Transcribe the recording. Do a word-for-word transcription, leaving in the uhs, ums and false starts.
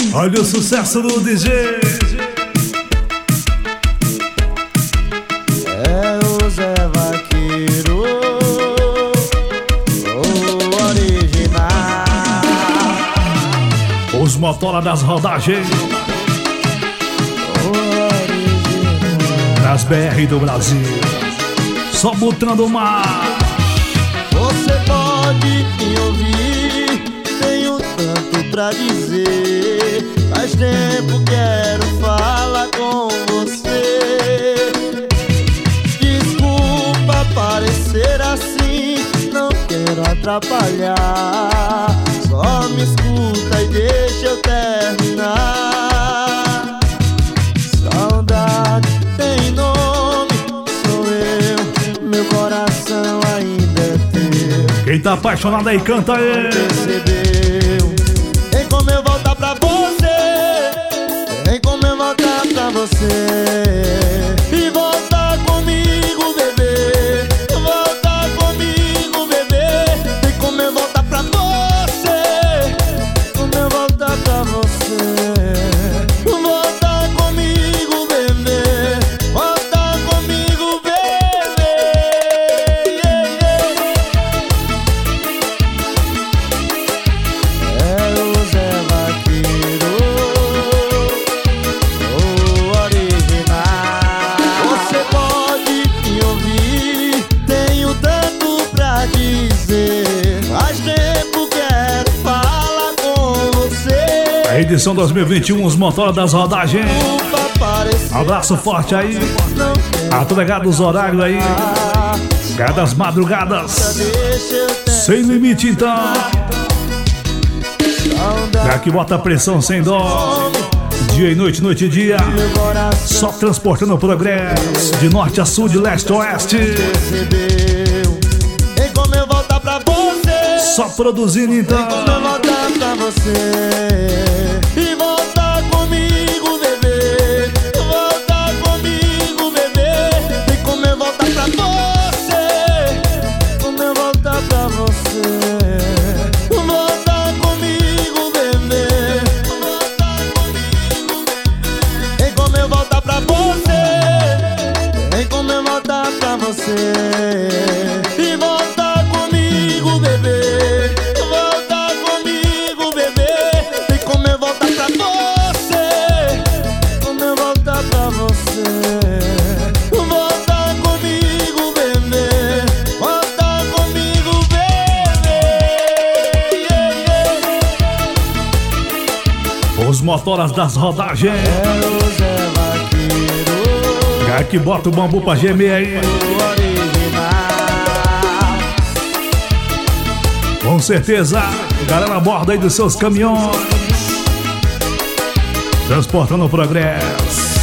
Olha o sucesso do D J. É o Zé Vaqueiro, o original. Os motora das rodagens, das B R do Brasil, só botando mar. Você pode me ouvir, tenho tanto pra dizer. Faz tempo quero falar com você. Desculpa parecer assim, não quero atrapalhar. Só me escuta e deixa eu terminar. Saudade tem nome, sou eu, meu coração ainda é teu. Quem tá apaixonado aí, canta aí. Percebeu? Tem como eu voltar pra você? Tem como eu voltar pra você? E voltar comigo, bebê. Voltar comigo, bebê. Tem como eu voltar pra você? Como eu voltar pra você? Voltar comigo, bebê. Voltar comigo, bebê. É o Zé Vaqueiro, o original. Você pode me ouvir, tenho tanto pra dizer. Faz tempo quero falar com você. A edição dois mil e vinte e um, os motora das rodagens. Desculpa parecer Abraço forte aí não quero a toda ligado dos horários aí, cara das madrugadas, deixa eu ter sem limite então. Já saudade. que bota pressão sem dó, dia e noite, noite e dia, Meu coração só transportando o progresso de norte a sul, de leste a oeste, percebeu. Tem como eu voltar pra você? só produzindo então. Tem como eu voltar pra você? E voltar comigo, bebê. Voltar comigo, bebê. Tem como eu voltar pra você? Como eu voltar pra você? Voltar comigo, bebê. Voltar comigo, bebê. Tem como eu voltar pra você? Tem como eu voltar pra você? E voltar comigo, bebê. Voltar comigo, bebê. Tem como eu voltar pra você? Como eu voltar pra você? Voltar comigo, bebê. Voltar comigo, bebê. Os motoras das rodagens, É o Zé Vaqueiro, cara que bota o bambu pra gemer aí, o original. com certeza, galera a bordo aí dos seus caminhões, transportando o progresso.